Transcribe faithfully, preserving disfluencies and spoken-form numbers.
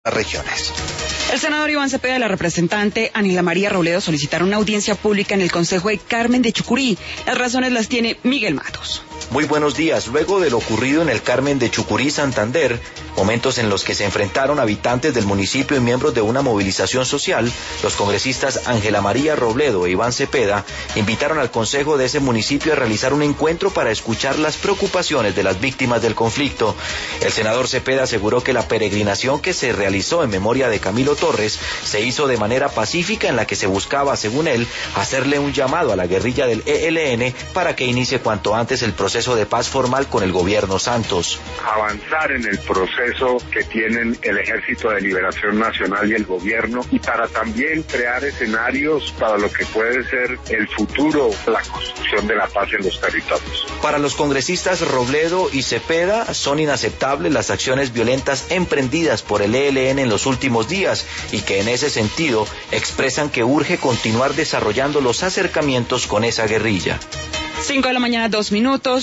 regiones. El senador Iván Cepeda y la representante Ángela María Robledo solicitaron una audiencia pública en el Concejo de Carmen de Chucurí. Las razones las tiene Miguel Matos. Muy buenos días. Luego de lo ocurrido en el Carmen de Chucurí, Santander, momentos en los que se enfrentaron habitantes del municipio y miembros de una movilización social, los congresistas Ángela María Robledo e Iván Cepeda invitaron al Consejo de ese municipio a realizar un encuentro para escuchar las preocupaciones de las víctimas del conflicto. El senador Cepeda aseguró que la peregrinación que se realizó en memoria de Camilo Torres se hizo de manera pacífica, en la que se buscaba, según él, hacerle un llamado a la guerrilla del E L N para que inicie cuanto antes el proceso de paz formal con el gobierno Santos. Avanzar en el proceso que tienen el Ejército de Liberación Nacional y el gobierno, y para también crear escenarios para lo que puede ser el futuro, la construcción de la paz en los territorios. Para los congresistas Robledo y Cepeda, son inaceptables las acciones violentas emprendidas por el E L N en los últimos días, y que en ese sentido expresan que urge continuar desarrollando los acercamientos con esa guerrilla. Cinco de la mañana, dos minutos.